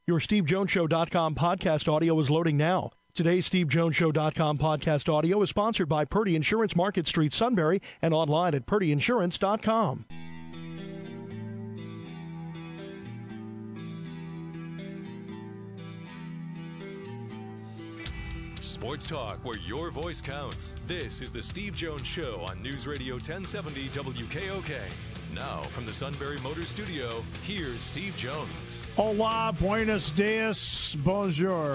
Your SteveJonesShow.com podcast audio is loading now. Today's SteveJonesShow.com podcast audio is sponsored by Purdy Insurance, Market Street, Sunbury, and online at PurdyInsurance.com. Sports talk where your voice counts. This is the Steve Jones Show on News Radio 1070 WKOK. Now, from the Sunbury Motors Studio, here's Steve Jones. Hola, buenos dias, bonjour.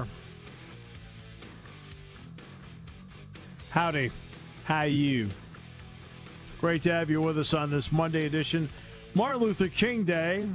Howdy. How you? Great to have you with us on this Monday edition. Martin Luther King Day.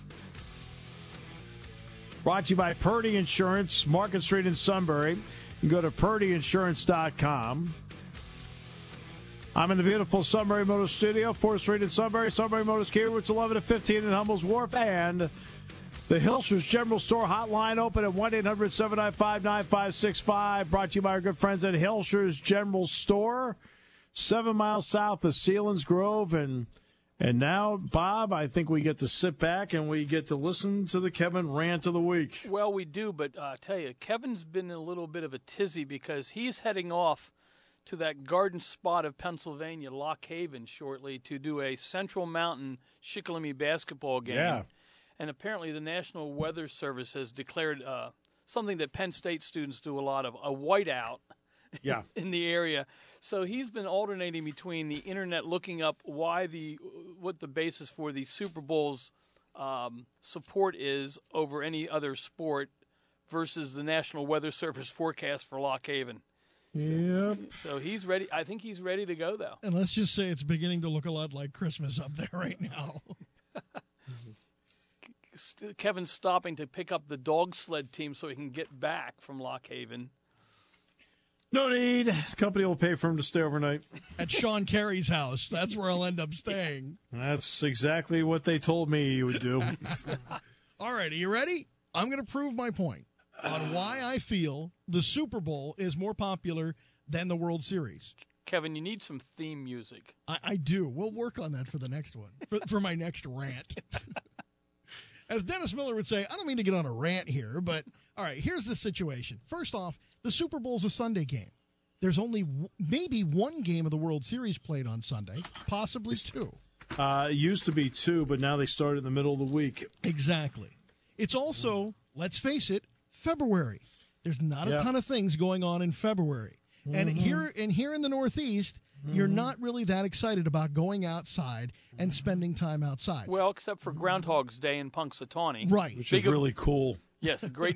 Brought to you by Purdy Insurance, Market Street in Sunbury. You can go to PurdyInsurance.com. I'm in the beautiful Sunbury Motors Studio, 4th Street in Sunbury. Sunbury Motors Kia, routes 11 to 15 in Hummel's Wharf. And the Hilshers General Store hotline open at 1-800-795-9565. Brought to you by our good friends at Hilshers General Store, 7 miles south of Sealands Grove. And now, Bob, I think we get to sit back and we get to listen to the Kevin Rant of the Week. Well, we do, but I tell you, Kevin's been in a little bit of a tizzy because he's heading off to that garden spot of Pennsylvania, Lock Haven, shortly to do a Central Mountain Shikellamy basketball game. Yeah. And apparently the National Weather Service has declared something that Penn State students do a lot of, a whiteout. Yeah. In the area. So he's been alternating between the internet looking up what the basis for the Super Bowl's support is over any other sport versus the National Weather Service forecast for Lock Haven. Yep. So he's ready. I think he's ready to go, though. And let's just say it's beginning to look a lot like Christmas up there right now. Kevin's stopping to pick up the dog sled team so he can get back from Lock Haven. No need. The company will pay for him to stay overnight. At Sean Carey's house. That's where I'll end up staying. That's exactly what they told me you would do. All right, are you ready? I'm going to prove my point on why I feel the Super Bowl is more popular than the World Series. Kevin, you need some theme music. I do. We'll work on that for the next one, for my next rant. As Dennis Miller would say, I don't mean to get on a rant here, but all right, here's the situation. First off, the Super Bowl's a Sunday game. There's only maybe one game of the World Series played on Sunday, possibly two. It used to be two, but now they start in the middle of the week. Exactly. It's also, let's face it, February. There's not a ton of things going on in February. And here in the Northeast, you're not really that excited about going outside and spending time outside. Well, except for Groundhog's Day in Punxsutawney. Right. Which is really cool. Yes, a great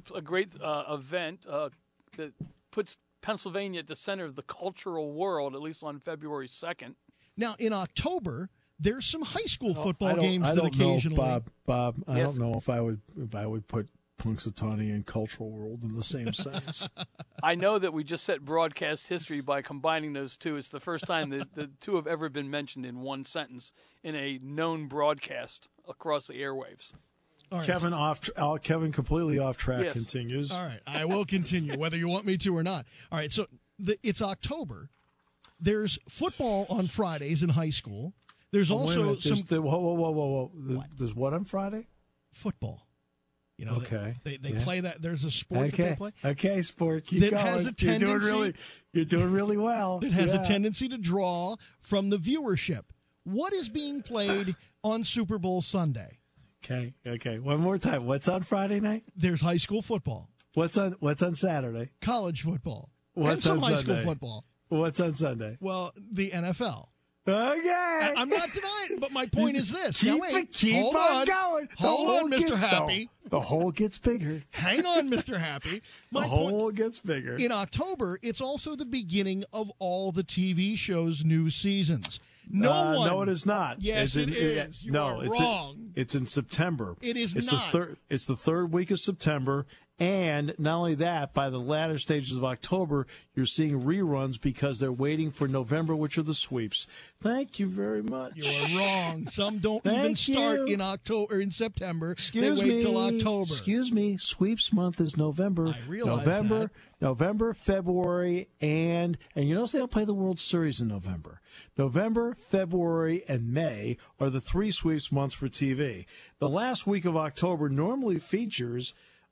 event that puts Pennsylvania at the center of the cultural world, at least on February 2nd. Now, in October, there's some high school football games that occasionally. Bob, I don't know if I would put Punxsutawney and cultural world in the same sentence. I know that we just set broadcast history by combining those two. It's the first time that the two have ever been mentioned in one sentence in a known broadcast across the airwaves. All right, Kevin completely off track. Yes. Continues. All right, I will continue, whether you want me to or not. All right, so it's October. There's football on Fridays in high school. There's also some. Whoa. There's what on Friday? Football. You know, okay. They play that. There's a sport that they play. Okay, sport. Keep that going. has a tendency. You're doing really well. That has a tendency to draw from the viewership. What is being played on Super Bowl Sunday? Okay. One more time. What's on Friday night? There's high school football. What's on Saturday? College football. What's and some on high Sunday? school football. What's on Sunday? Well, the NFL. Okay. I'm not denying, but my point is this. Keep hold on going. Hold on, Mr. Happy. The hole gets bigger. Hang on, Mr. Happy. The hole gets bigger. In October, it's also the beginning of all the TV shows' new seasons. No, it is not. Yes, it is. You are wrong. It's in September. It is not. It's the third week of September. And not only that, by the latter stages of October, you're seeing reruns because they're waiting for November, which are the sweeps. Thank you very much. You are wrong. Some don't even start in October or in September. They wait till October. Excuse me. Sweeps month is November. I realize that. November, February, and you notice they don't play the World Series in November. November, February, and May are the three sweeps months for TV. The last week of October normally features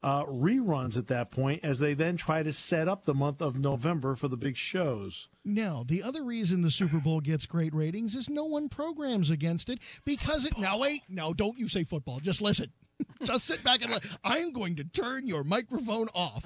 reruns at that point as they then try to set up the month of November for the big shows. Now, the other reason the Super Bowl gets great ratings is no one programs against it because it. Now, wait. No, don't you say football. Just listen. Just sit back and listen. I'm going to turn your microphone off.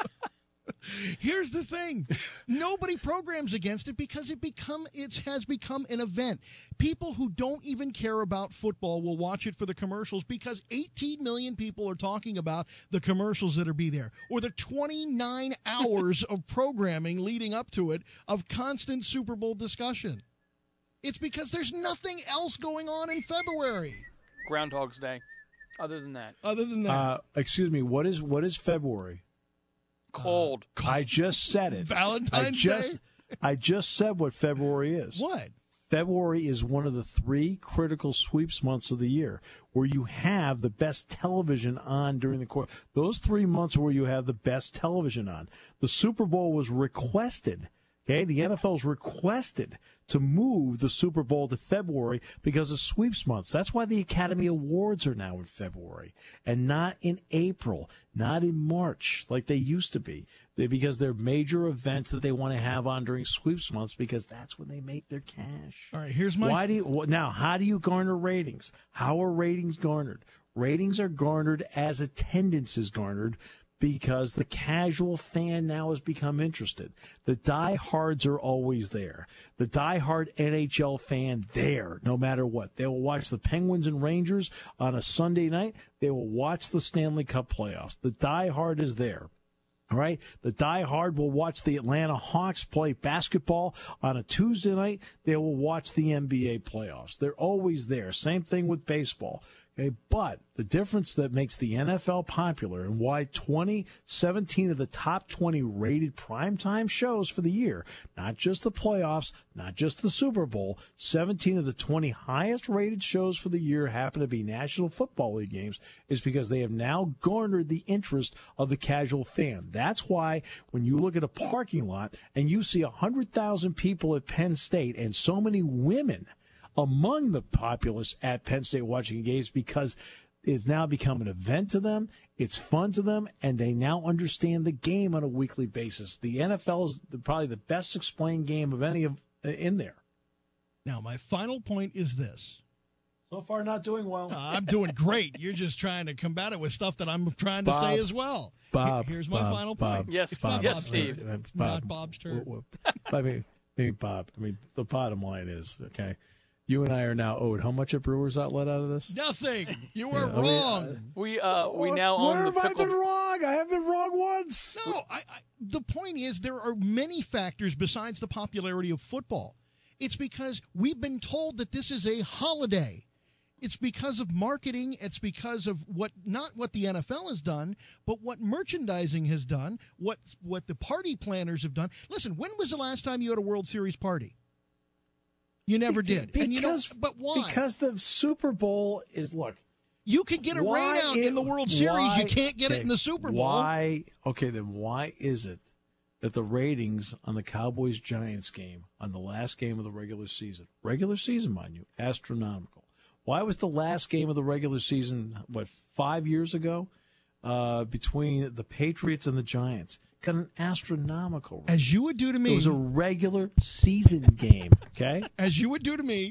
Here's the thing. Nobody programs against it because it has become an event. People who don't even care about football will watch it for the commercials because 18 million people are talking about the commercials that are be there or the 29 hours of programming leading up to it of constant Super Bowl discussion. It's because there's nothing else going on in February. Groundhog's Day. Other than that. Excuse me, what is February? Cold. I just said it. Valentine's Day? I just said what February is. What? February is one of the 3 critical sweeps months of the year where you have the best television on during the course. Those 3 months where you have the best television on. The Super Bowl was requested. Okay, the NFL's requested to move the Super Bowl to February because of sweeps months. That's why the Academy Awards are now in February and not in April, not in March like they used to be. Because they're major events that they want to have on during sweeps months because that's when they make their cash. All right, here's my... Now, how do you garner ratings? How are ratings garnered? Ratings are garnered as attendance is garnered because the casual fan now has become interested. The diehards are always there. The diehard NHL fan there, no matter what. They will watch the Penguins and Rangers on a Sunday night. They will watch the Stanley Cup playoffs. The diehard is there. All right? The diehard will watch the Atlanta Hawks play basketball on a Tuesday night. They will watch the NBA playoffs. They're always there. Same thing with baseball. Okay, but the difference that makes the NFL popular and why 17 of the top 20 rated primetime shows for the year, not just the playoffs, not just the Super Bowl, 17 of the 20 highest rated shows for the year happen to be National Football League games, is because they have now garnered the interest of the casual fan. That's why when you look at a parking lot and you see 100,000 people at Penn State and so many women among the populace at Penn State watching games, because it's now become an event to them, it's fun to them, and they now understand the game on a weekly basis. The NFL is probably the best explained game of any of in there. Now, my final point is this. So far, not doing well. I'm doing great. You're just trying to combat it with stuff that I'm trying to say as well. Here's my final point. Yes, it's not yes, Bob's Steve. turn. It's not Bob's turn. Maybe Bob. The bottom line is, okay, you and I are now owed how much at Brewers Outlet out of this? Nothing. You were wrong. We now own the pickle. Where have I been wrong? I haven't been wrong once. No, the point is there are many factors besides the popularity of football. It's because we've been told that this is a holiday. It's because of marketing. It's because of not what the NFL has done, but what merchandising has done, what the party planners have done. Listen, when was the last time you had a World Series party? You never did. But why? Because the Super Bowl is, look. You can get a rain out in the World Series. You can't get it in the Super Bowl. Why? Okay, then why is it that the ratings on the Cowboys-Giants game, on the last game of the regular season, mind you, astronomical. Why was the last game of the regular season, 5 years ago, between the Patriots and the Giants? Got an astronomical rate. As you would do to me. It was a regular season game, okay? As you would do to me.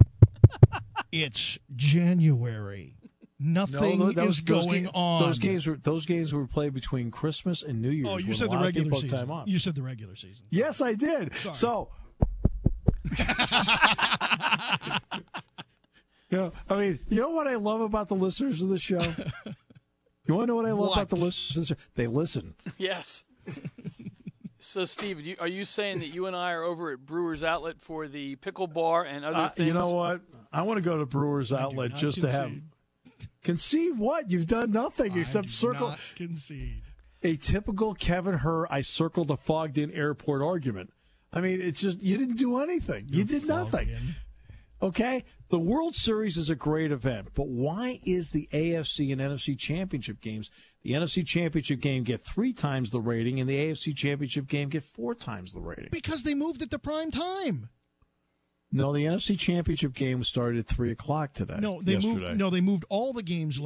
It's January. Nothing is going on. Those games were played between Christmas and New Year's. Oh, you said the regular season. Time off. You said the regular season. Yes, I did. Sorry. So, you know what I love about the listeners of the show? You want to know what I love about the listeners of the show? They listen. Yes. So, Steve, are you saying that you and I are over at Brewers Outlet for the pickle bar and other things? You know what? I want to go to Brewers Outlet just to have. Concede what? You've done nothing except circle. Not concede. A typical Kevin Herr, I circled a fogged-in airport argument. I mean, it's just, you didn't do anything. You did nothing. Okay? The World Series is a great event, but why is the AFC and NFC championship games, the NFC championship game get 3 times the rating and the AFC championship game get 4 times the rating? Because they moved it to prime time. No, the NFC championship game started at 3 o'clock today. They moved all the games later.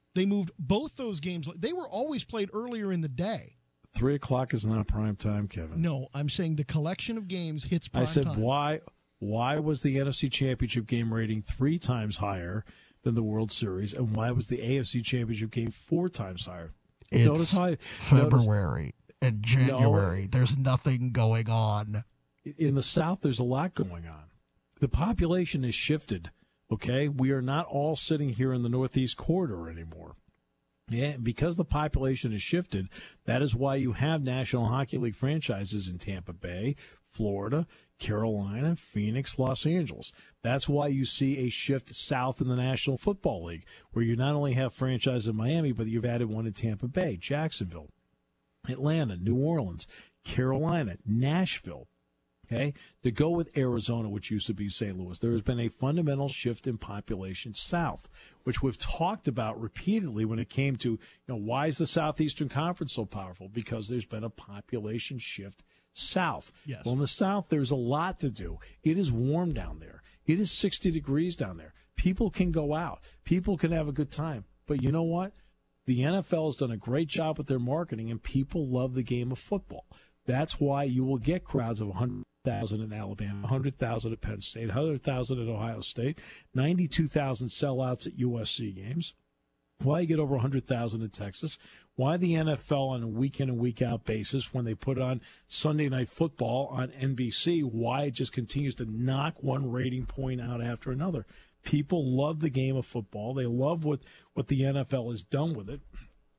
They moved both those games. They were always played earlier in the day. 3 o'clock is not prime time, Kevin. No, I'm saying the collection of games hits prime time. I said, why was the NFC Championship game rating 3 times higher than the World Series, and why was the AFC Championship game 4 times higher? It's February and January. There's nothing going on. In the South, there's a lot going on. The population has shifted, okay? We are not all sitting here in the Northeast Corridor anymore. Yeah, because the population has shifted, that is why you have National Hockey League franchises in Tampa Bay, Florida, Carolina, Phoenix, Los Angeles. That's why you see a shift south in the National Football League, where you not only have franchises in Miami, but you've added one in Tampa Bay, Jacksonville, Atlanta, New Orleans, Carolina, Nashville. Okay, to go with Arizona, which used to be St. Louis, there has been a fundamental shift in population south, which we've talked about repeatedly when it came to, why is the Southeastern Conference so powerful? Because there's been a population shift south. Yes. Well, in the south, there's a lot to do. It is warm down there. It is 60 degrees down there. People can go out. People can have a good time. But you know what? The NFL has done a great job with their marketing, and people love the game of football. That's why you will get crowds of 100,000 in Alabama, 100,000 at Penn State, 100,000 at Ohio State, 92,000 sellouts at USC games. Why you get over 100,000 in Texas. Why the NFL on a week in and week out basis, when they put on Sunday Night Football on NBC, why it just continues to knock one rating point out after another. People love the game of football. They love what the NFL has done with it.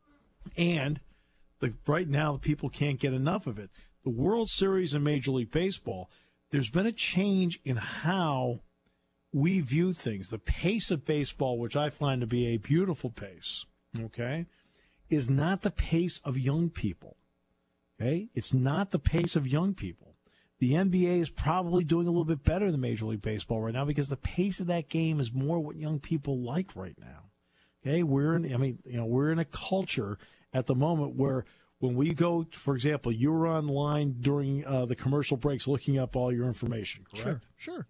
And right now, the people can't get enough of it. The World Series and Major League Baseball, there's been a change in how we view things. The pace of baseball, which I find to be a beautiful pace, okay, is not the pace of young people. Okay? It's not the pace of young people. The NBA is probably doing a little bit better than Major League Baseball right now because the pace of that game is more what young people like right now. Okay? We're in a culture at the moment where when we go, for example, you were online during the commercial breaks looking up all your information, correct? Sure.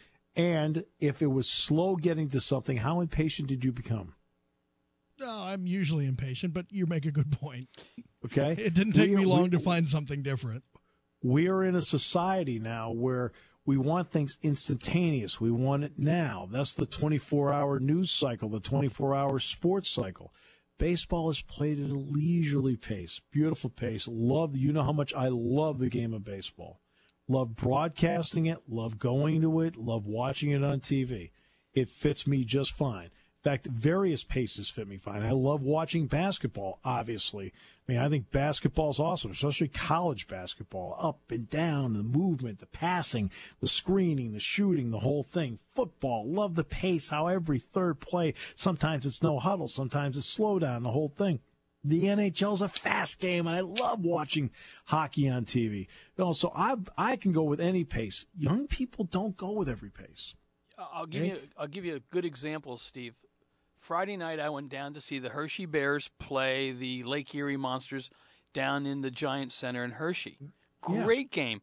And if it was slow getting to something, how impatient did you become? No, I'm usually impatient, but you make a good point. Okay. It didn't take me long to find something different. We are in a society now where we want things instantaneous. We want it now. That's the 24-hour news cycle, the 24-hour sports cycle. Baseball is played at a leisurely pace, beautiful pace. You know how much I love the game of baseball. Love broadcasting it, love going to it, love watching it on TV. It fits me just fine. In fact, various paces fit me fine. I love watching basketball, obviously. I think basketball's awesome, especially college basketball. Up and down, the movement, the passing, the screening, the shooting, the whole thing. Football, love the pace, how every third play, sometimes it's no huddle, sometimes it's slow down, the whole thing. The NHL's a fast game, and I love watching hockey on TV. So I can go with any pace. Young people don't go with every pace. I'll give you a good example, Steve. Friday night, I went down to see the Hershey Bears play the Lake Erie Monsters down in the Giant Center in Hershey. Great game.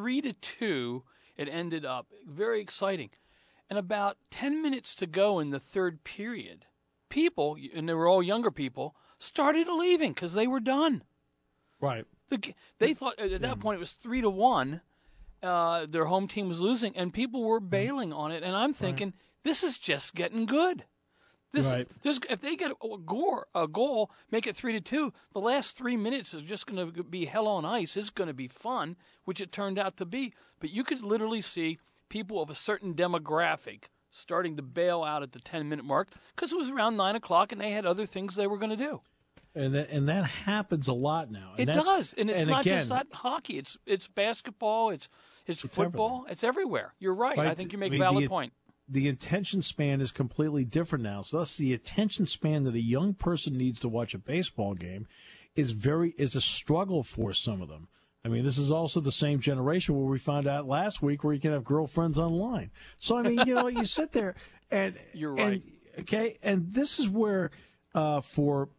3-2, it ended up. Very exciting. And about 10 minutes to go in the third period, people, and they were all younger people, started leaving because they were done. Right. They thought at that point it was 3-1. Their home team was losing, and people were bailing on it. And I'm thinking, this is just getting good. If they get a goal, make it 3-2. The last 3 minutes is just going to be hell on ice. It's going to be fun, which it turned out to be. But you could literally see people of a certain demographic starting to bail out at the 10-minute mark because it was around 9 o'clock and they had other things they were going to do. And that happens a lot now. It does, and it's not just that hockey. It's basketball. It's football. Everything. It's everywhere. You're right. I think you make a valid point. The attention span is completely different now. So thus the attention span that a young person needs to watch a baseball game is a struggle for some of them. This is also the same generation where we found out last week where you can have girlfriends online. So, you sit there and you're right. And this is where for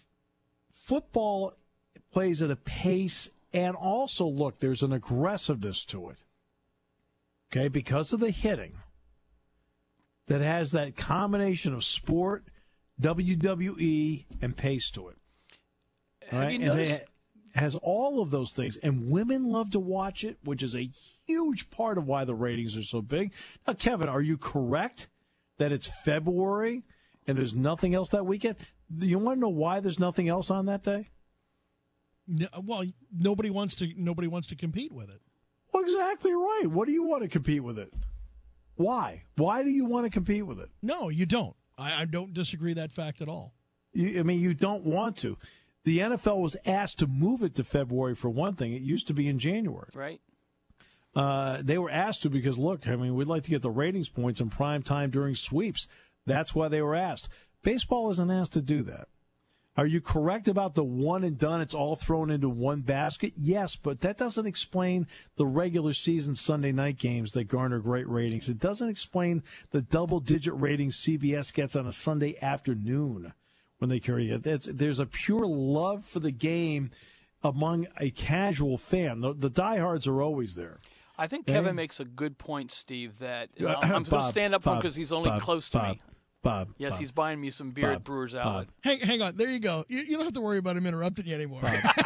football plays at a pace, and also, look, there's an aggressiveness to it. Okay, because of the hitting that has that combination of sport, WWE, and pays to it. Have you noticed? And it has all of those things. And women love to watch it, which is a huge part of why the ratings are so big. Now, Kevin, are you correct that it's February and there's nothing else that weekend? You want to know why there's nothing else on that day? No, well, nobody wants to compete with it. Well, exactly right. What do you want to compete with it? Why? Why do you want to compete with it? No, you don't. I don't disagree that fact at all. You don't want to. The NFL was asked to move it to February for one thing. It used to be in January. Right. They were asked to because, look, we'd like to get the ratings points in prime time during sweeps. That's why they were asked. Baseball isn't asked to do that. Are you correct about the one and done? It's all thrown into one basket? Yes, but that doesn't explain the regular season Sunday night games that garner great ratings. It doesn't explain the double-digit ratings CBS gets on a Sunday afternoon when they carry it. There's a pure love for the game among a casual fan. The diehards are always there. I think Kevin makes a good point, Steve, that I'm going to stand up for him because he's only close to me. Bob. Yes, Bob, he's buying me some beer at Brewers Outlet. Hang on. There you go. You don't have to worry about him interrupting you anymore.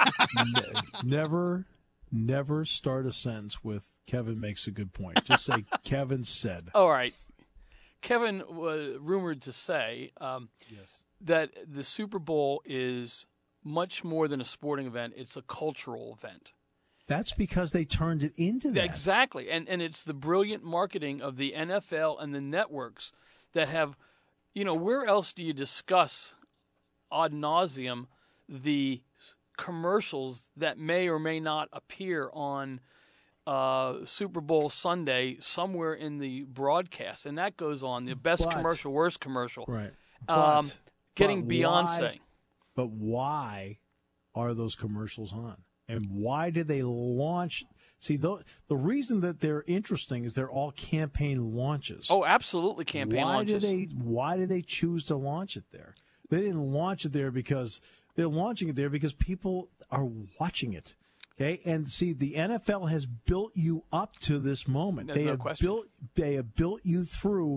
Never start a sentence with Kevin makes a good point. Just say Kevin said. All right. Kevin was rumored to say that the Super Bowl is much more than a sporting event. It's a cultural event. That's because they turned it into that. Exactly. And it's the brilliant marketing of the NFL and the networks that have, where else do you discuss ad nauseum the commercials that may or may not appear on Super Bowl Sunday somewhere in the broadcast? And that goes on. The best commercial, worst commercial. Right. Getting Beyonce. But why are those commercials on? And why did they launch? See, the reason that they're interesting is they're all campaign launches. Oh, absolutely campaign launches. Why did they choose to launch it there? They didn't launch it there because they're launching it there because people are watching it. Okay, and see, the NFL has built you up to this moment. There's no question. They have built you through,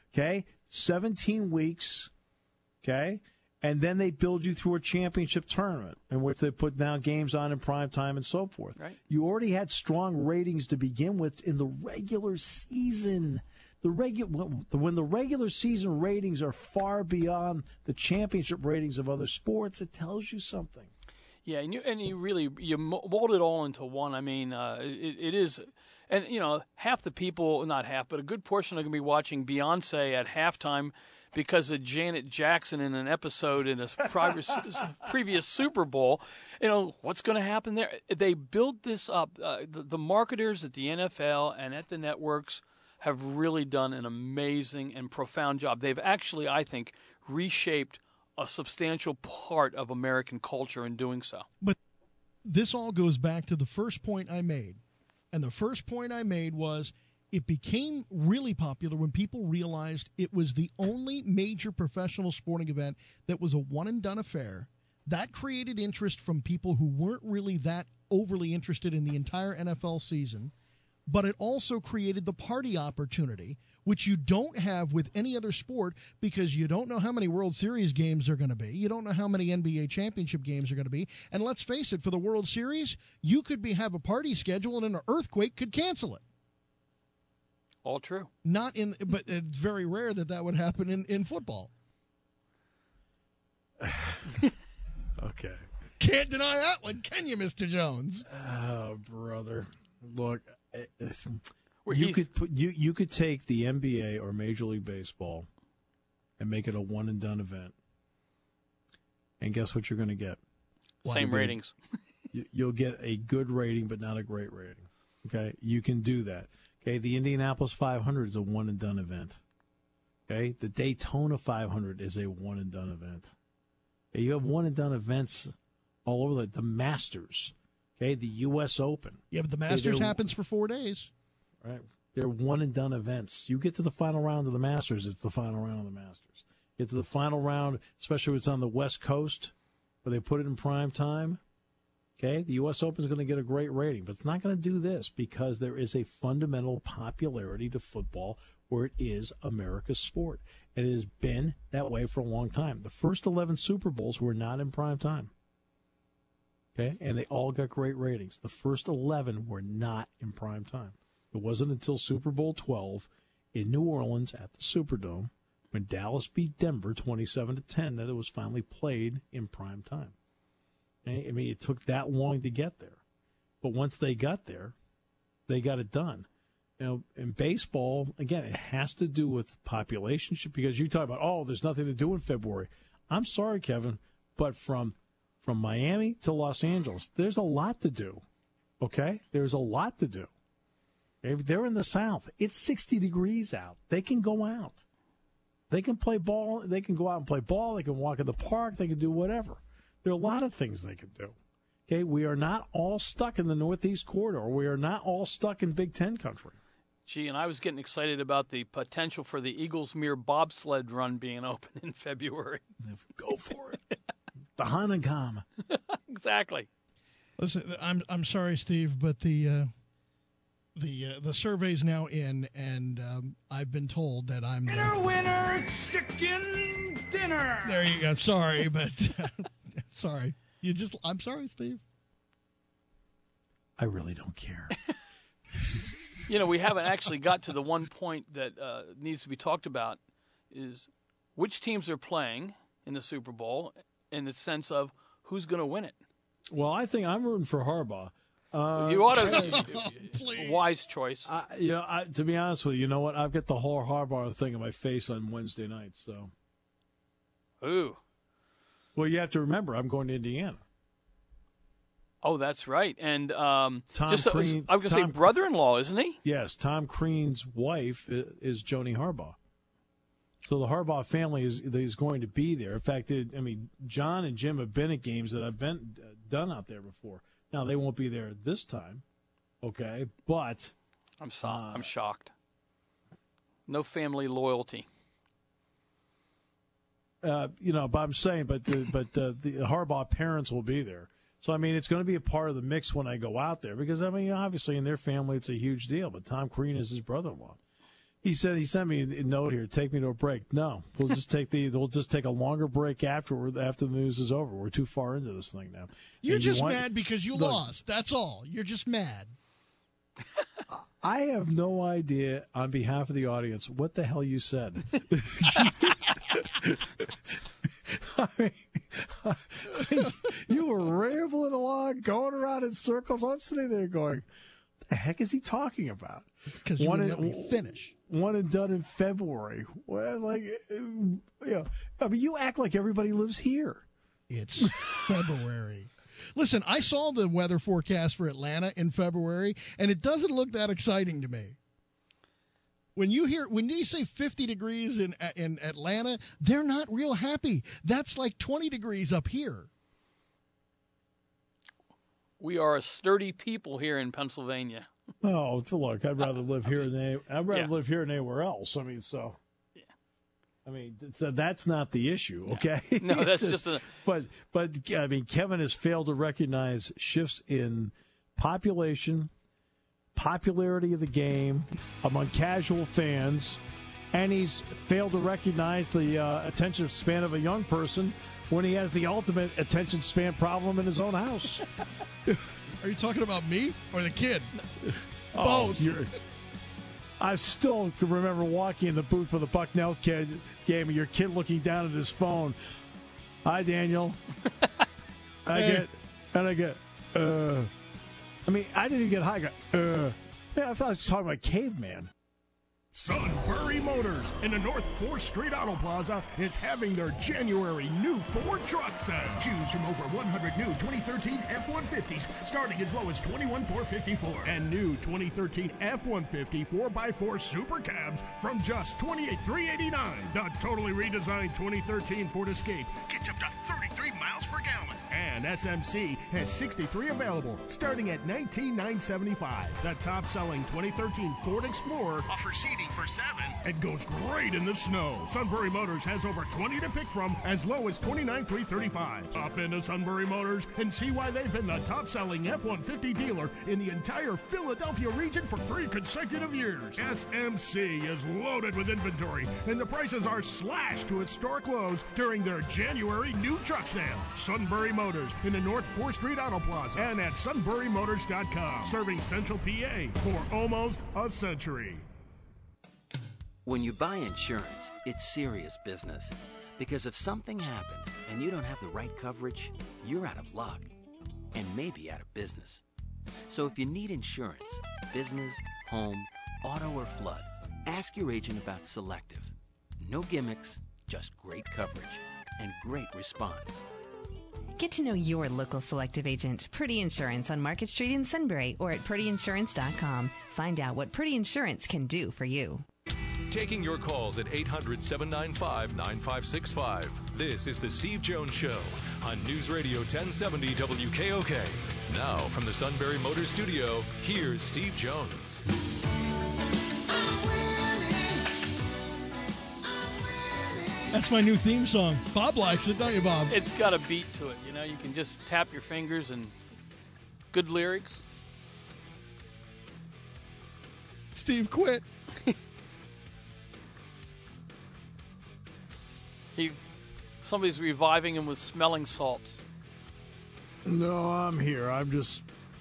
17 weeks, and then they build you through a championship tournament in which they put down games on in prime time and so forth. Right. You already had strong ratings to begin with in the regular season. When the regular season ratings are far beyond the championship ratings of other sports, it tells you something. Yeah, and you really mold it all into one. I mean, it is, and half the people, not half, but a good portion are going to be watching Beyonce at halftime because of Janet Jackson in an episode in a previous Super Bowl. What's going to happen there? They built this up. The marketers at the NFL and at the networks have really done an amazing and profound job. They've actually, I think, reshaped a substantial part of American culture in doing so. But this all goes back to the first point I made. And the first point I made was it became really popular when people realized it was the only major professional sporting event that was a one-and-done affair. That created interest from people who weren't really that overly interested in the entire NFL season. But it also created the party opportunity, which you don't have with any other sport because you don't know how many World Series games are going to be. You don't know how many NBA championship games are going to be. And let's face it, for the World Series, you could have a party schedule and an earthquake could cancel it. All true. But it's very rare that would happen in football. Okay. Can't deny that one, can you, Mr. Jones? Oh, brother. Look, you could take the NBA or Major League Baseball and make it a one-and-done event. And guess what you're going to get? Same ratings. You'll get a good rating, but not a great rating. Okay? You can do that. Okay, the Indianapolis 500 is a one-and-done event. Okay, the Daytona 500 is a one-and-done event. Okay, you have one-and-done events all over the Masters. Okay, the U.S. Open. Yeah, but the Masters happens for 4 days. Right. They're one-and-done events. You get to the final round of the Masters, it's the final round of the Masters. Get to the final round, especially if it's on the West Coast, where they put it in prime time. Okay, the U.S. Open is going to get a great rating, but it's not going to do this because there is a fundamental popularity to football where it is America's sport. And it has been that way for a long time. The first 11 Super Bowls were not in prime time. Okay? And they all got great ratings. The first 11 were not in prime time. It wasn't until Super Bowl 12 in New Orleans at the Superdome when Dallas beat Denver 27-10 that it was finally played in prime time. Okay? I mean, it took that long to get there. But once they got there, they got it done. You know, in baseball, again, it has to do with population, because you talk about, oh, there's nothing to do in February. I'm sorry, Kevin, but from Miami to Los Angeles, there's a lot to do, okay? There's a lot to do. They're in the South. It's 60 degrees out. They can go out. They can play ball. They can go out and play ball. They can walk in the park. They can do whatever. There are a lot of things they can do. Okay, we are not all stuck in the Northeast corridor. We are not all stuck in Big Ten country. Gee, and I was getting excited about the potential for the Eaglesmere bobsled run being open in February. Go for it. The Hanukkah. Exactly. Listen, I'm sorry, Steve, but the survey's now in, and I've been told that I'm winner, chicken dinner. There you go. Sorry, but sorry. I'm sorry, Steve. I really don't care. You know, we haven't actually got to the one point that needs to be talked about, is which teams are playing in the Super Bowl in the sense of who's going to win it. Well, I think I'm rooting for Harbaugh. You ought to. Wise choice. To be honest with you, you know what? I've got the whole Harbaugh thing in my face on Wednesday night. So, ooh. Well, you have to remember, I'm going to Indiana. Oh, that's right. And Tom Crean, I was going to say brother-in-law, isn't he? Yes, Tom Crean's wife is Joni Harbaugh. So the Harbaugh family is going to be there. In fact, John and Jim have been at games that I've been done out there before. Now, they won't be there this time, okay? But I'm shocked. No family loyalty. But I'm saying, but the Harbaugh parents will be there. So, I mean, it's going to be a part of the mix when I go out there because, I mean, obviously in their family it's a huge deal. But Tom Crean is his brother-in-law. He sent me a note here. Take me to a break. No, we'll just take a longer break after the news is over. We're too far into this thing now. You're just mad because you lost. That's all. You're just mad. I have no idea, on behalf of the audience, what the hell you said. I mean, you were rambling along, going around in circles. I'm sitting there going, what the heck is he talking about? Because you wouldn't let me finish. One and done in February. Well, I mean, you act like everybody lives here. It's February. Listen, I saw the weather forecast for Atlanta in February, and it doesn't look that exciting to me. When they say 50 degrees in Atlanta, they're not real happy. That's like 20 degrees up here. We are a sturdy people here in Pennsylvania. Oh, look, I'd rather live here than live here than anywhere else. I mean, so. Yeah. I mean, so that's not the issue, okay? No, that's just a. But I mean, Kevin has failed to recognize shifts in popularity of the game among casual fans, and he's failed to recognize the attention span of a young person when he has the ultimate attention span problem in his own house. Are you talking about me or the kid? Both. I still can remember walking in the booth for the Bucknell game and your kid looking down at his phone. Hi, Daniel. I didn't even get high. I thought I was talking about caveman. Sunbury Motors in the North 4th Street Auto Plaza is having their January new Ford truck sale. Choose from over 100 new 2013 F-150s starting as low as $21,454 and new 2013 F-150 4x4 Super Cabs from just $28,389. The totally redesigned 2013 Ford Escape gets up to 33 miles per gallon. And SMC has 63 available, starting at $19,975. The top-selling 2013 Ford Explorer offers seating for 7 and goes great in the snow. Sunbury Motors has over 20 to pick from, as low as $29,335. Stop into Sunbury Motors and see why they've been the top-selling F-150 dealer in the entire Philadelphia region for 3 consecutive years. SMC is loaded with inventory, and the prices are slashed to historic lows during their January new truck sale. Sunbury Motors in the North 4th Street Auto Plaza and at sunburymotors.com, serving Central PA for almost a century. When you buy insurance, it's serious business. Because if something happens and you don't have the right coverage, you're out of luck and maybe out of business. So if you need insurance, business, home, auto, or flood, ask your agent about Selective. No gimmicks, just great coverage and great response. Get to know your local Selective agent, Purdy Insurance, on Market Street in Sunbury or at purdyinsurance.com. Find out what Purdy Insurance can do for you. Taking your calls at 800-795-9565. This is The Steve Jones Show on News Radio 1070 WKOK. Now, from the Sunbury Motors Studio, here's Steve Jones. That's my new theme song. Bob likes it, don't you, Bob? It's got a beat to it. You know, you can just tap your fingers and good lyrics. Steve, quit. Somebody's reviving him with smelling salts. No, I'm here. I'm just.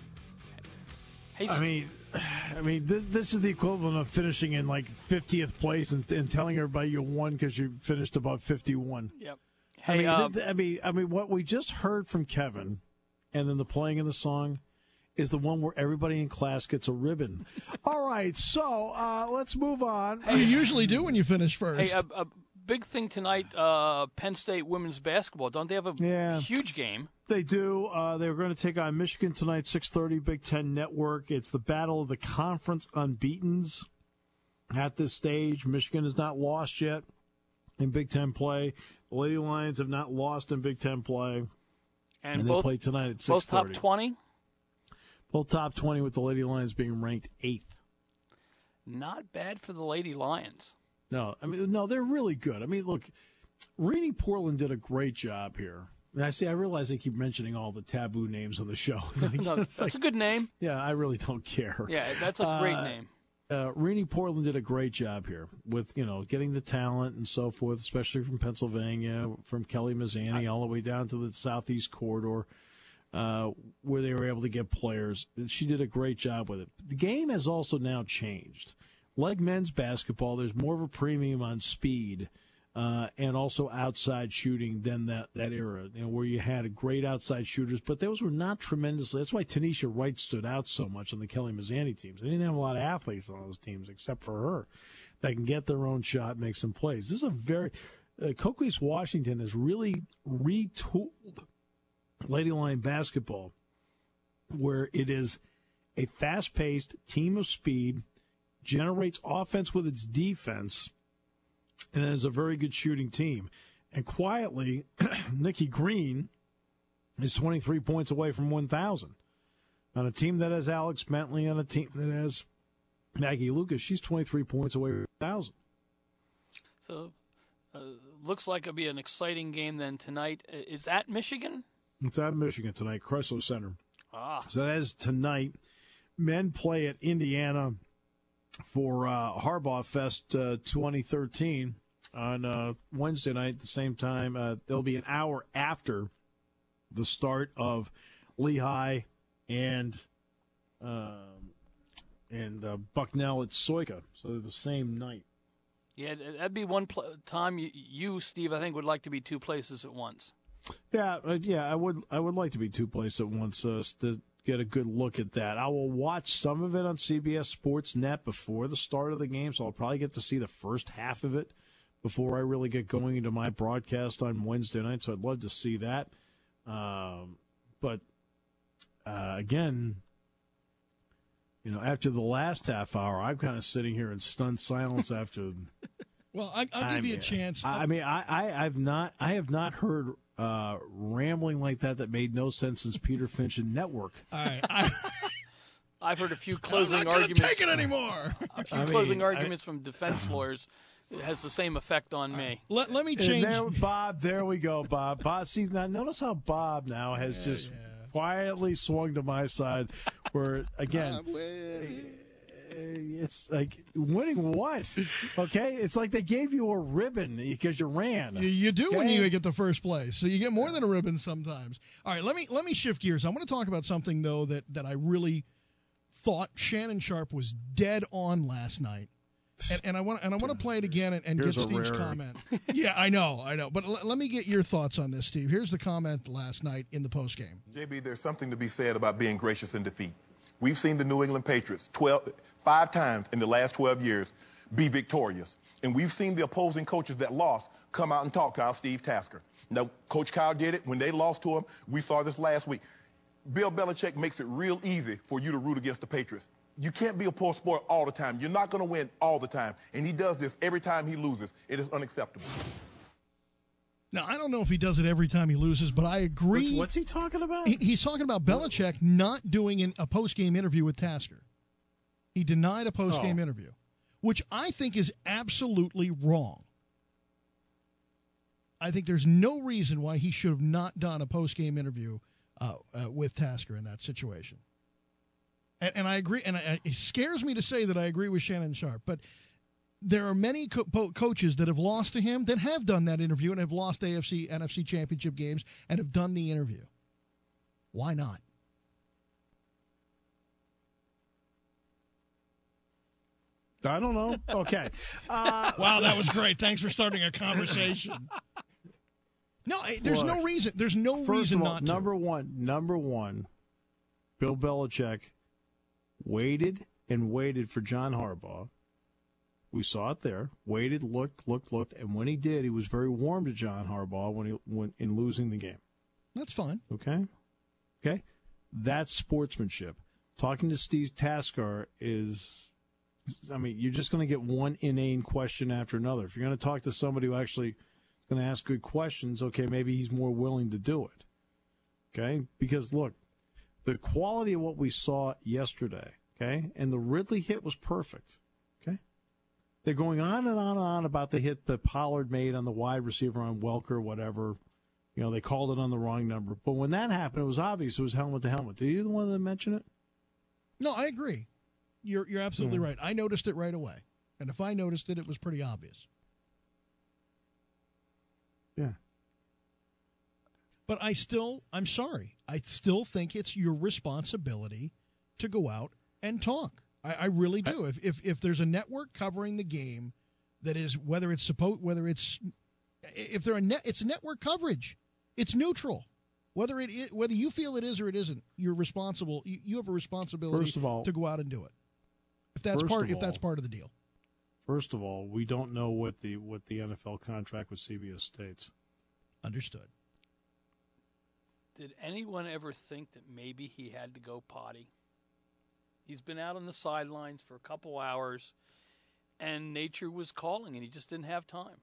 Hey, I mean, this is the equivalent of finishing in like 50th place and telling everybody you won because you finished above 51. Yep. Hey, I mean, what we just heard from Kevin, and then the playing of the song, is the one where everybody in class gets a ribbon. All right, so let's move on. You usually do when you finish first. Hey, a big thing tonight, Penn State women's basketball. Don't they have a huge game? They do. They're going to take on Michigan tonight, 6:30, Big Ten Network. It's the battle of the conference unbeatens at this stage. Michigan has not lost yet in Big Ten play. The Lady Lions have not lost in Big Ten play. And they play tonight at 6:30. Both top 20? Both top 20 with the Lady Lions being ranked 8th. Not bad for the Lady Lions. No, they're really good. I mean, look, Renee Portland did a great job here. And I realize they keep mentioning all the taboo names on the show. No, that's a good name. Yeah, I really don't care. Yeah, that's a great name. Renee Portland did a great job here with, getting the talent and so forth, especially from Pennsylvania, from Kelly Mazzani all the way down to the Southeast Corridor, where they were able to get players. She did a great job with it. The game has also now changed. Like men's basketball, there's more of a premium on speed and also outside shooting than that era, where you had great outside shooters, but those were not tremendously. That's why Tanisha Wright stood out so much on the Kelly Mazzani teams. They didn't have a lot of athletes on those teams except for her that can get their own shot, make some plays. This is a very Coquise Washington has really retooled Lady Lion basketball, where it is a fast-paced team of speed, generates offense with its defense, and is a very good shooting team. And quietly, Nikki Green is 23 points away from 1,000. On a team that has Alex Bentley, on a team that has Maggie Lucas, she's 23 points away from 1,000. So, looks like it'll be an exciting game then tonight. It's at Michigan? It's at Michigan tonight, Cresco Center. Ah. So that is tonight. Men play at Indiana for Harbaugh Fest 2013 on Wednesday night at the same time. They'll be an hour after the start of Lehigh and Bucknell at Soika. So they're the same night. Yeah, that'd be one time you, Steve, I think would like to be two places at once. Yeah, I would like to be two places at once to get a good look at that. I will watch some of it on CBS Sports Net before the start of the game, so I'll probably get to see the first half of it before I really get going into my broadcast on Wednesday night, so I'd love to see that. But again, after the last half hour, I'm kind of sitting here in stunned silence after. Well, I'll give you a chance. I have not heard rambling like that made no sense since Peter Finch and Network. All right. I've heard a few closing I'm not arguments. Take it anymore. A few closing arguments from defense lawyers. It has the same effect on me. Let me change. Bob, there we go, Bob. See, now notice how Bob now has just quietly swung to my side. Where again, it's like winning what? Okay, it's like they gave you a ribbon because you ran. You do when you get the first place, so you get more than a ribbon sometimes. All right, let me shift gears. I want to talk about something though that I really thought Shannon Sharpe was dead on last night. And I want to play it again and get Steve's comment. Yeah, I know. But let me get your thoughts on this, Steve. Here's the comment last night in the postgame. JB, there's something to be said about being gracious in defeat. We've seen the New England Patriots 5 times in the last 12 years be victorious. And we've seen the opposing coaches that lost come out and talk to our Steve Tasker. Now, Coach Kyle did it when they lost to him. We saw this last week. Bill Belichick makes it real easy for you to root against the Patriots. You can't be a poor sport all the time. You're not going to win all the time. And he does this every time he loses. It is unacceptable. Now, I don't know if he does it every time he loses, but I agree. What's he talking about? He's talking about Belichick not doing a post-game interview with Tasker. He denied a post-game interview, which I think is absolutely wrong. I think there's no reason why he should have not done a post-game interview with Tasker in that situation. And I agree, and it scares me to say that I agree with Shannon Sharpe, but there are many coaches that have lost to him that have done that interview and have lost AFC, NFC championship games and have done the interview. Why not? I don't know. Okay. Wow, that was great. Thanks for starting a conversation. No, there's no reason. There's no reason not to. Number one, Bill Belichick waited and waited for John Harbaugh. We saw it there. Waited, looked, and when he did, he was very warm to John Harbaugh when in losing the game. That's fine. Okay. That's sportsmanship. Talking to Steve Tasker is, you're just going to get one inane question after another. If you're going to talk to somebody who actually is going to ask good questions, okay, maybe he's more willing to do it. Okay? Because, look, the quality of what we saw yesterday, okay, and the Ridley hit was perfect, okay? They're going on and on and on about the hit that Pollard made on the wide receiver on Welker, whatever. They called it on the wrong number. But when that happened, it was obvious it was helmet to helmet. Did you the one that mentioned it? No, I agree. You're absolutely right. I noticed it right away. And if I noticed it, it was pretty obvious. Yeah. But I'm sorry. I still think it's your responsibility to go out and talk. I really do. If there's a network covering the game that is it's network coverage. It's neutral. Whether you feel it is or it isn't, you're responsible. You have a responsibility to go out and do it. If that's part of the deal. First of all, we don't know what the NFL contract with CBS states. Understood. Did anyone ever think that maybe he had to go potty? He's been out on the sidelines for a couple hours, and nature was calling, and he just didn't have time.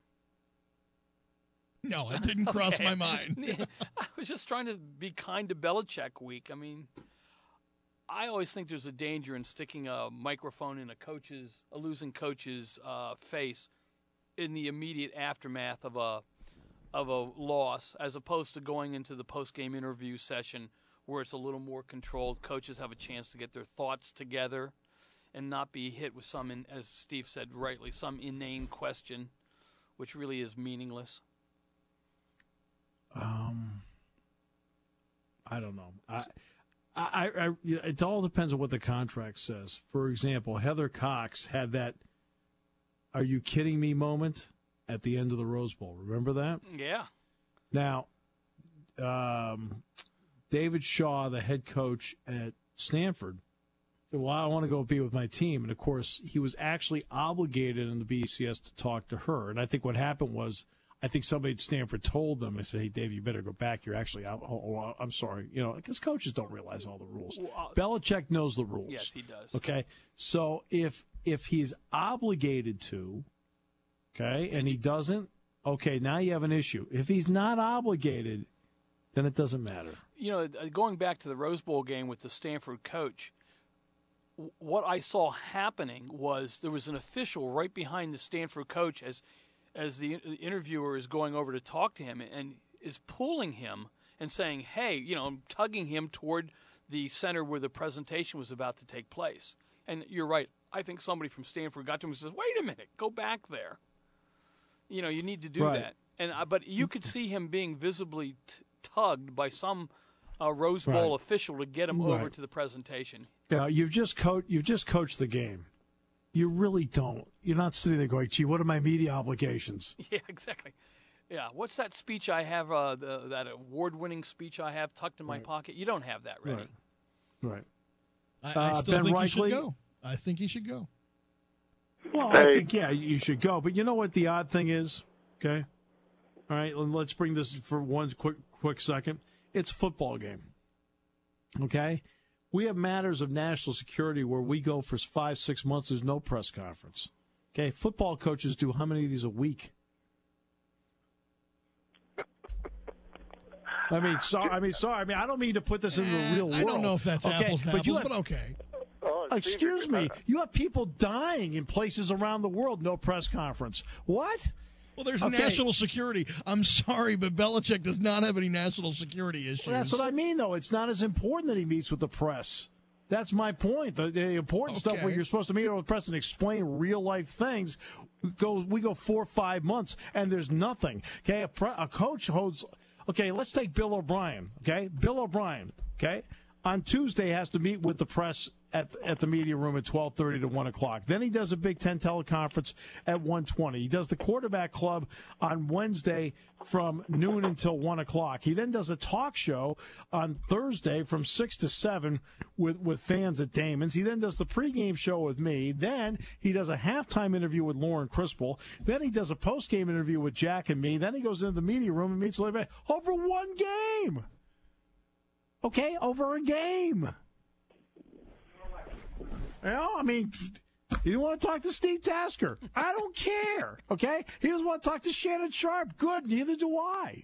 No, it didn't cross my mind. I was just trying to be kind to Belichick week. I always think there's a danger in sticking a microphone in a losing coach's face in the immediate aftermath of a loss, as opposed to going into the post-game interview session where it's a little more controlled. Coaches have a chance to get their thoughts together and not be hit with as Steve said rightly, some inane question, which really is meaningless. I don't know. It all depends on what the contract says. For example, Heather Cox had that "Are you kidding me?" moment at the end of the Rose Bowl. Remember that? Yeah. Now, David Shaw, the head coach at Stanford, said, "Well, I want to go be with my team." And, of course, he was actually obligated in the BCS to talk to her. And I think what happened was, I think somebody at Stanford told them, they said, "Hey, Dave, you better go back. You're actually out." Oh, I'm sorry. Because coaches don't realize all the rules. Belichick knows the rules. Yes, he does. Okay? So if he's obligated to, okay, and he doesn't, okay, now you have an issue. If he's not obligated, then it doesn't matter. You know, going back to the Rose Bowl game with the Stanford coach, what I saw happening was there was an official right behind the Stanford coach as the interviewer is going over to talk to him and is pulling him and saying, hey, you know, tugging him toward the center where the presentation was about to take place. And you're right. I think somebody from Stanford got to him and says, wait a minute, go back there. You know, you need to do that. And but you could see him being visibly tugged by some Rose Bowl official to get him over to the presentation. Yeah, you've just coached the game. You really don't. You're not sitting there going, gee, what are my media obligations? Yeah, exactly. Yeah, what's that speech I have, that award-winning speech I have tucked in my pocket? You don't have that ready. Right. I still Ben think Reichley? he should go. I think he should go. Well, I think, yeah, you should go. But you know what the odd thing is? Okay? All right, let's bring this for one quick second. It's a football game. Okay? We have matters of national security where we go for 5-6 months. There's no press conference. Okay? Football coaches do how many of these a week? Sorry. I don't mean to put this in the real world. I don't know if that's apples to apples, but okay. Excuse me. You have people dying in places around the world. No press conference. What? Well, there's national security. I'm sorry, but Belichick does not have any national security issues. Well, that's what I mean, though. It's not as important that he meets with the press. That's my point. The important stuff where you're supposed to meet with the press and explain real-life things, we go 4 or 5 months, and there's nothing. Okay, a coach holds – okay, let's take Bill O'Brien. Okay, Bill O'Brien, okay, on Tuesday has to meet with the press at the media room at 12:30 to 1 o'clock. Then he does a Big Ten teleconference at 1:20. He does the quarterback club on Wednesday from noon until 1 o'clock. He then does a talk show on Thursday from 6 to 7 with fans at Damon's. He then does the pregame show with me. Then he does a halftime interview with Lauren Crispell. Then he does a postgame interview with Jack and me. Then he goes into the media room and meets with everybody over one game. Okay, over a game. You know, I mean, you don't want to talk to Steve Tasker. I don't care. Okay? He doesn't want to talk to Shannon Sharp. Good. Neither do I.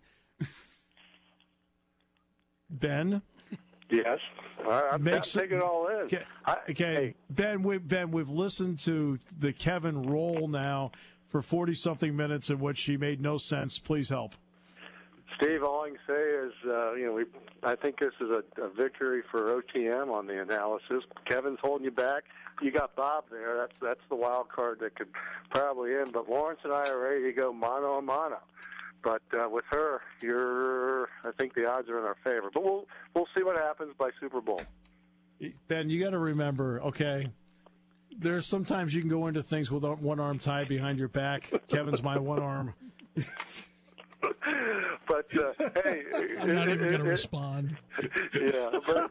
Ben? Yes. I'm taking it all in. Okay. Ben, we've listened to the Kevin roll now for 40-something minutes in which he made no sense. Please help. Steve, all I can say is, I think this is a victory for OTM on the analysis. Kevin's holding you back. You got Bob there. That's the wild card that could probably end. But Lawrence and I are ready to go mano a mano. But with her, I think the odds are in our favor. But we'll see what happens by Super Bowl. Ben, you got to remember, okay, there's sometimes you can go into things with one arm tied behind your back. Kevin's my one arm. But hey, I'm not even going to respond. Yeah, but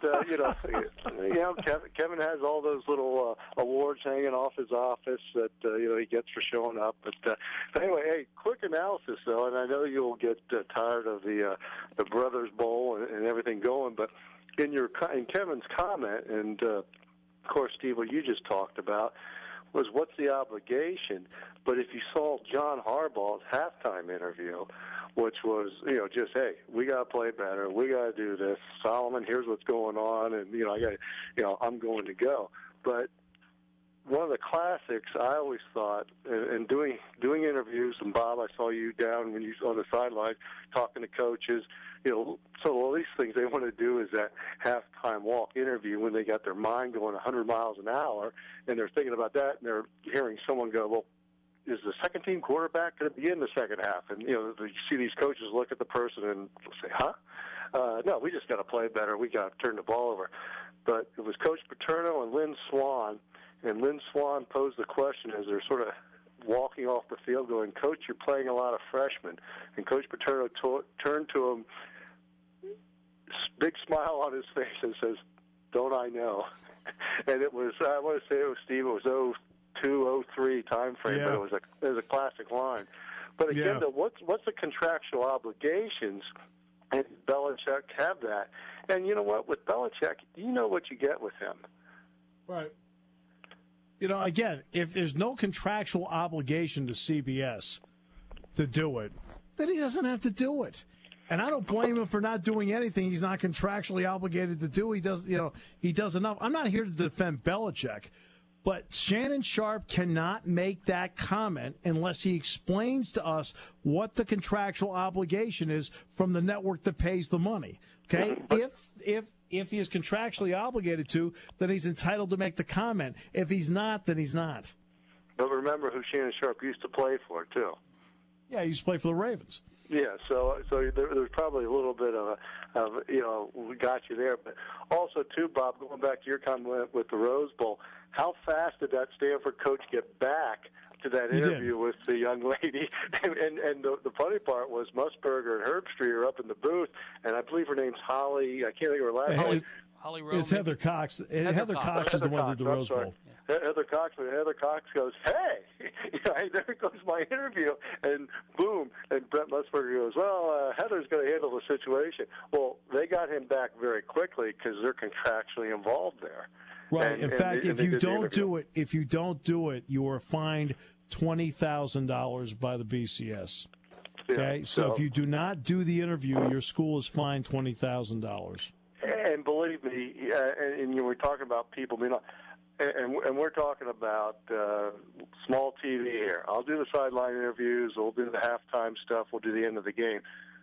Kevin has all those little awards hanging off his office that he gets for showing up. But anyway, hey, quick analysis though, and I know you'll get tired of the Brothers Bowl and everything going, but in Kevin's comment, and of course, Steve, what you just talked about was what's the obligation. But if you saw John Harbaugh's halftime interview, which was, just, hey, we got to play better. We got to do this. Solomon, here's what's going on. And, I'm going to go. But one of the classics I always thought, and doing interviews, and Bob, I saw you down when you on the sideline talking to coaches, so all these things they want to do is that halftime walk interview when they got their mind going 100 miles an hour, and they're thinking about that, and they're hearing someone go, well, is the second-team quarterback going to be in the second half? And, you see these coaches look at the person and say, huh? No, we just got to play better. We got to turn the ball over. But it was Coach Paterno and Lynn Swan, and Lynn Swan posed the question as they're sort of walking off the field going, Coach, you're playing a lot of freshmen. And Coach Paterno turned to him, big smile on his face, and says, don't I know? And it was, I want to say it was, Steve, it was 02-03 time frame, but it was a classic line. But again, though, what's the contractual obligations? And Belichick have that. And you know what? With Belichick, you know what you get with him. Right. Again, if there's no contractual obligation to CBS, to do it, then he doesn't have to do it. And I don't blame him for not doing anything he's not contractually obligated to do. He does, he does enough. I'm not here to defend Belichick, but Shannon Sharpe cannot make that comment unless he explains to us what the contractual obligation is from the network that pays the money. Okay? If he is contractually obligated to, then he's entitled to make the comment. If he's not, then he's not. But remember who Shannon Sharpe used to play for, too. Yeah, he used to play for the Ravens. Yeah, so there's probably a little bit of we got you there. But also, too, Bob, going back to your comment with the Rose Bowl, how fast did that Stanford coach get back to that interview with the young lady? And the funny part was Musburger and Herbstreit are up in the booth, and I believe her name's Holly. I can't think of her last name. Holly Rowe. It's Heather Cox. Heather Cox is the one that did the Rose Bowl. Heather Cox goes, hey, there goes my interview, and boom, and Brent Musburger goes, well, Heather's going to handle the situation. Well, they got him back very quickly because they're contractually involved there. Right. In fact, if you don't do it, you are fined $20,000 by the BCS. Okay, so if you do not do the interview, your school is fined $20,000. And believe me, and you were talking about people being. And we're talking about small TV here. I'll do the sideline interviews. We'll do the halftime stuff. We'll do the end of the game.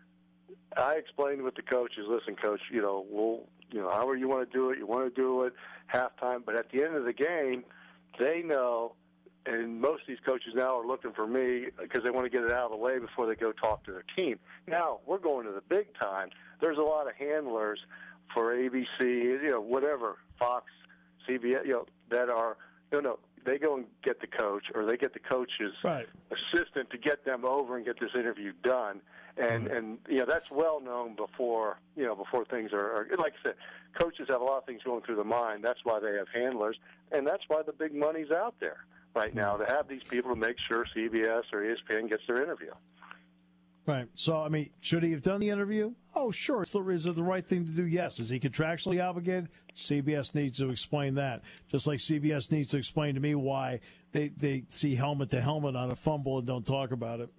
I explained with the coaches, listen, coach, however you want to do it, you want to do it halftime. But at the end of the game, they know, and most of these coaches now are looking for me because they want to get it out of the way before they go talk to their team. Now, we're going to the big time. There's a lot of handlers for ABC, whatever, Fox, CBS, that are, they go and get the coach or they get the coach's assistant to get them over and get this interview done. And that's well known before things are, like I said, coaches have a lot of things going through their mind. That's why they have handlers, and that's why the big money's out there right now to have these people to make sure CBS or ESPN gets their interview. Right. So, should he have done the interview? Oh, sure. Is it the right thing to do? Yes. Is he contractually obligated? CBS needs to explain that. Just like CBS needs to explain to me why they see helmet to helmet on a fumble and don't talk about it.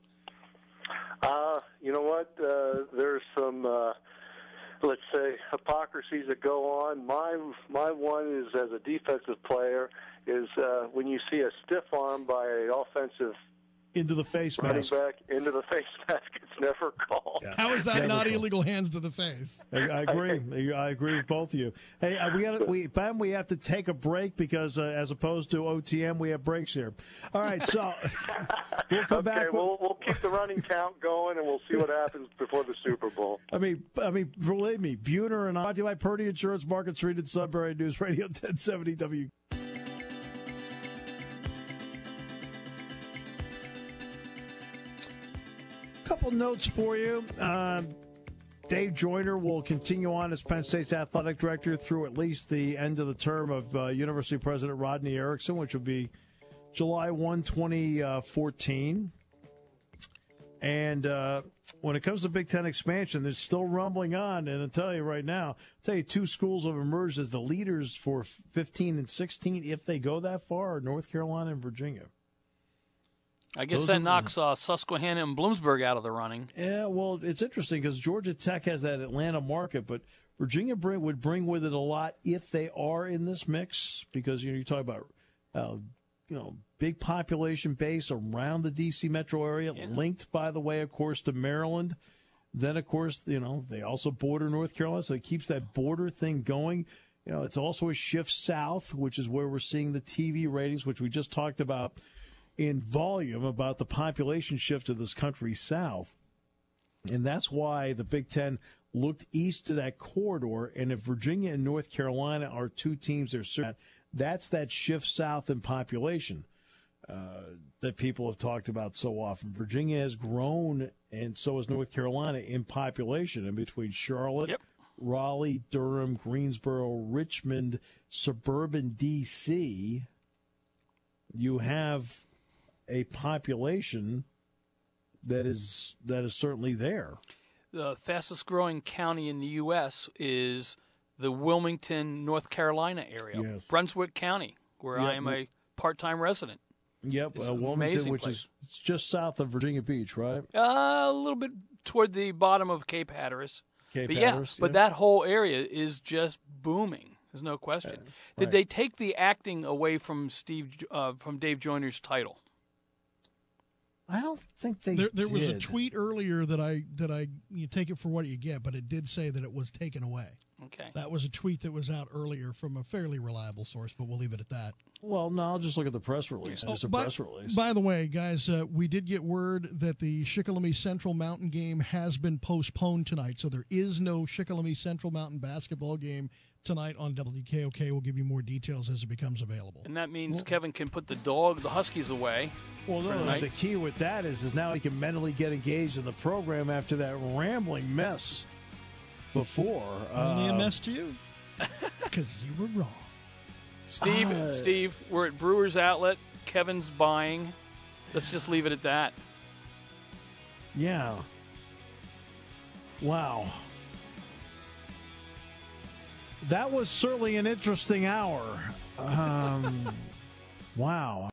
You know what? There's some, let's say, hypocrisies that go on. My one is, as a defensive player, is when you see a stiff arm by an offensive into the face mask. Back into the face mask. It's never called. Yeah. How is that not illegal hands to the face? I agree. I agree with both of you. Hey, we have to take a break because as opposed to OTM, we have breaks here. All right, so we'll come back. We'll keep the running count going, and we'll see what happens before the Super Bowl. Believe me, Buhner and I, brought to you by Purdy Insurance, Market Street in Sudbury, News Radio 1070 W. Couple notes for you. Dave Joyner will continue on as Penn State's athletic director through at least the end of the term of University President Rodney Erickson, which will be July 1, 2014. And when it comes to Big Ten expansion, there's still rumbling on. And I'll tell you right now, two schools have emerged as the leaders for 15 and 16, if they go that far, North Carolina and Virginia. I guess that knocks Susquehanna and Bloomsburg out of the running. Yeah, well, it's interesting because Georgia Tech has that Atlanta market, but Virginia would bring with it a lot if they are in this mix because you talk about big population base around the D.C. metro area, linked, by the way, of course, to Maryland. Then, of course, they also border North Carolina, so it keeps that border thing going. It's also a shift south, which is where we're seeing the TV ratings, which we just talked about in volume about the population shift of this country south. And that's why the Big Ten looked east to that corridor. And if Virginia and North Carolina are two teams they're certain, that's that shift south in population that people have talked about so often. Virginia has grown, and so has North Carolina in population. And between Charlotte, Raleigh, Durham, Greensboro, Richmond, suburban D.C., you have a population that is certainly there. The fastest growing county in the U.S. is the Wilmington, North Carolina area, Brunswick County, where I am a part-time resident. Yep, It's an Wilmington, amazing which place. is just south of Virginia Beach, right? A little bit toward the bottom of Cape Hatteras. Cape But Hatteras, but that whole area is just booming. There's no question. Did right. they take the acting away from Dave Joyner's title? I don't think they There was a did. tweet earlier that you take it for what you get, but it did say that it was taken away. Okay. That was a tweet that was out earlier from a fairly reliable source, but we'll leave it at that. Well, no, I'll just look at the press release. It's a press release. By the way, guys, we did get word that the Shikellamy Central Mountain game has been postponed tonight, so there is no Shikellamy Central Mountain basketball game tonight on WKOK. We'll give you more details as it becomes available. And that means Kevin can put the Huskies away. Well, no, the key with that is now he can mentally get engaged in the program after that rambling mess before. Only a mess to you, because you were wrong. Steve, we're at Brewers Outlet. Kevin's buying. Let's just leave it at that. Yeah. Wow. That was certainly an interesting hour. Wow.